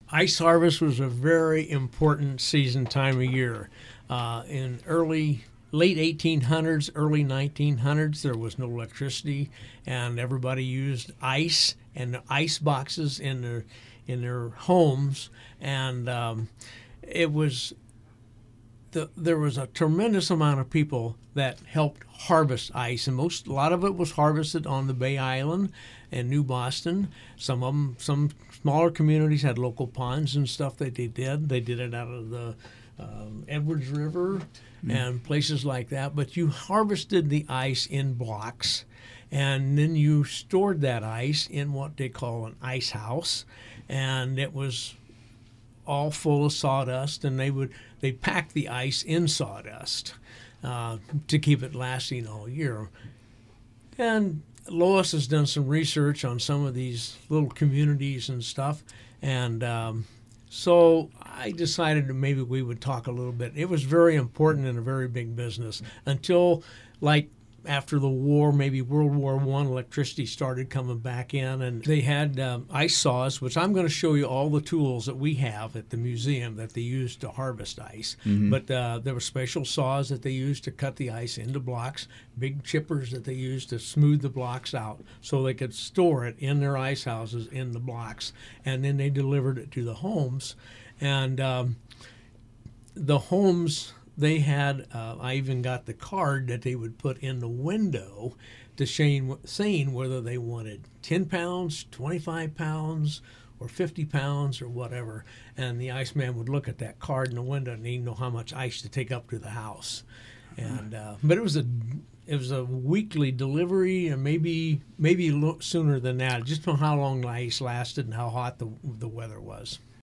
Ice harvest was a very important season time of year. In late 1800s, early 1900s, there was no electricity, and everybody used ice and ice boxes in their homes, and it was there was a tremendous amount of people that helped harvest ice, and a lot of it was harvested on the Bay Island and New Boston. Some smaller communities had local ponds and stuff that they did. They did it out of the Edwards River and places like that. But you harvested the ice in blocks, and then you stored that ice in what they call an ice house, and it was all full of sawdust, and they pack the ice in sawdust to keep it lasting all year. And Lois has done some research on some of these little communities and stuff, and so I decided that maybe we would talk a little bit. It was very important and a very big business until, like, after the war, maybe World War I, electricity started coming back in, and they had ice saws, which I'm going to show you all the tools that we have at the museum that they used to harvest ice. Mm-hmm. But there were special saws that they used to cut the ice into blocks, big chippers that they used to smooth the blocks out so they could store it in their ice houses in the blocks, and then they delivered it to the homes. And the homes... They had, I even got the card that they would put in the window to saying whether they wanted 10 pounds, 25 pounds, or 50 pounds, or whatever. And the iceman would look at that card in the window and he'd know how much ice to take up to the house. And but it was a weekly delivery, and maybe a little sooner than that, just on how long the ice lasted and how hot the weather was.